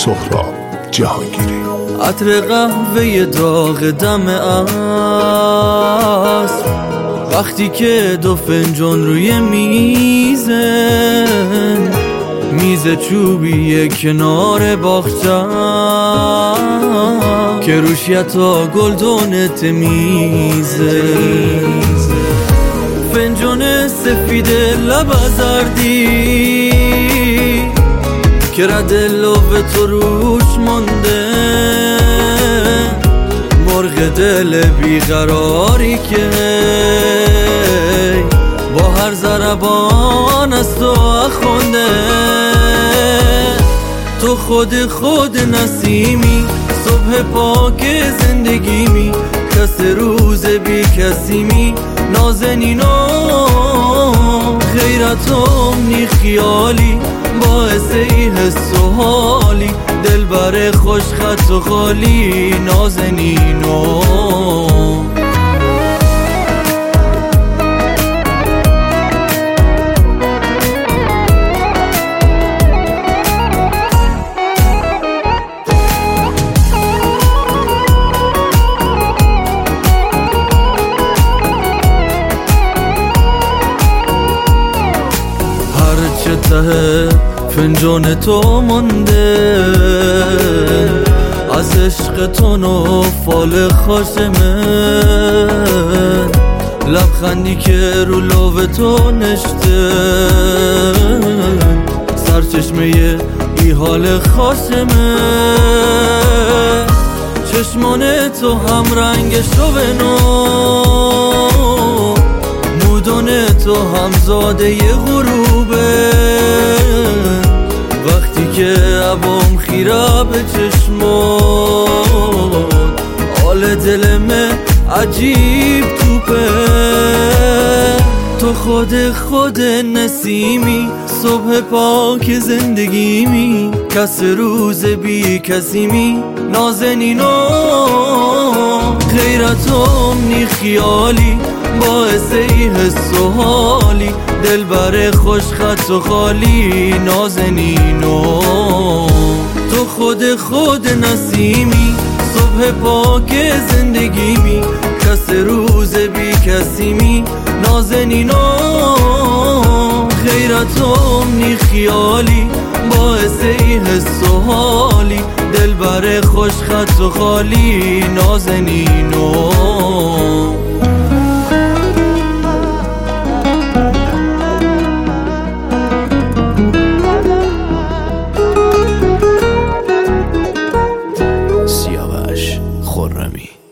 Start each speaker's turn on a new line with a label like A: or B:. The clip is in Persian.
A: سهراب جهانگیری.
B: عطر قهوه داغ دم عصر، وقتی که دو فنجان روی میزه، میز چوبی کنار باغچه‌ام که روش یتا گلدونت میزه، فنجان سفید لب زردی که رد لب تو روش مونده، مرغ دل بیقراری که با هر ضربان از تو خونده. تو خود نسیمی، صبح پاک زندگیمی، کس روز بی کسیمی، نازنینو غیرتم نی خیالی، باعث ای حس و حالی، دلبر خوش خط و خالی، نازنینو. هرچه ته فنجان تو مونده، از عشق تو و فال خوش من، لبخندی که رو لب تو نشته، سرچشمه ای حال خوش من، چشمان تو هم رنگ شو نو، مودون تو هم زاده ی غروبه، وقتی که عبام خیره به چشمات، حال دلمه عجیب توپه. تو خود نسیمی، صبح پاک زندگیمی، کس روز بی کسیمی، نازنینو غیرتم نی خیالی، باعث ای حس و حالی، دلبر خوش خط و خالی، نازنینو. تو خود نسیمی، صبح پاک زندگیمی، کس روز بی کسیمی، نازنینو غیرتم نی خیالی، باعث ای حس و حالی، دلبر خوش خط و خالی، نازنینو.
A: سیاوش خرمی.